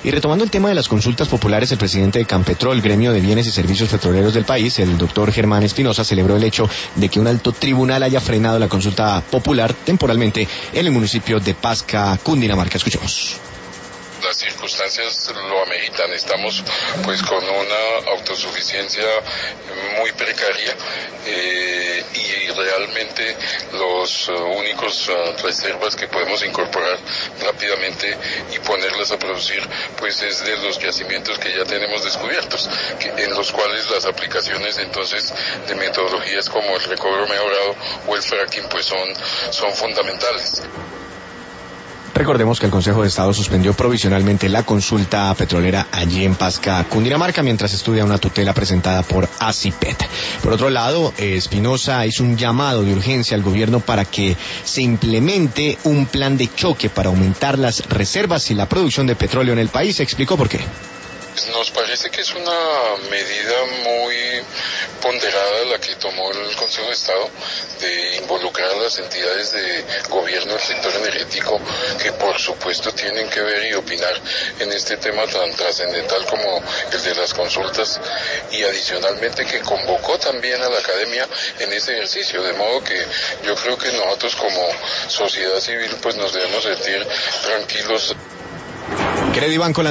Y retomando el tema de las consultas populares, el presidente de Campetrol, gremio de bienes y servicios petroleros del país, el doctor Germán Espinosa, celebró el hecho de que un alto tribunal haya frenado la consulta popular temporalmente en el municipio de Pasca, Cundinamarca. Escuchemos. Las circunstancias lo ameritan, estamos pues con una autosuficiencia muy precaria y realmente los únicos reservas que podemos incorporar rápidamente y ponerlas a producir pues es de los yacimientos que ya tenemos descubiertos, en los cuales las aplicaciones entonces de metodologías como el recobro mejorado o el fracking pues son fundamentales. Recordemos que el Consejo de Estado suspendió provisionalmente la consulta petrolera allí en Pasca, Cundinamarca, mientras estudia una tutela presentada por ACIPET. Por otro lado, Espinosa hizo un llamado de urgencia al gobierno para que se implemente un plan de choque para aumentar las reservas y la producción de petróleo en el país. Se explicó por qué. Nos parece que es una medida muy ponderada la que tomó el Consejo de Estado de involucrar a las entidades de gobierno del sector energético que por supuesto tienen que ver y opinar en este tema tan trascendental como el de las consultas, y adicionalmente que convocó también a la academia en ese ejercicio, de modo que yo creo que nosotros como sociedad civil pues nos debemos sentir tranquilos. Credibanco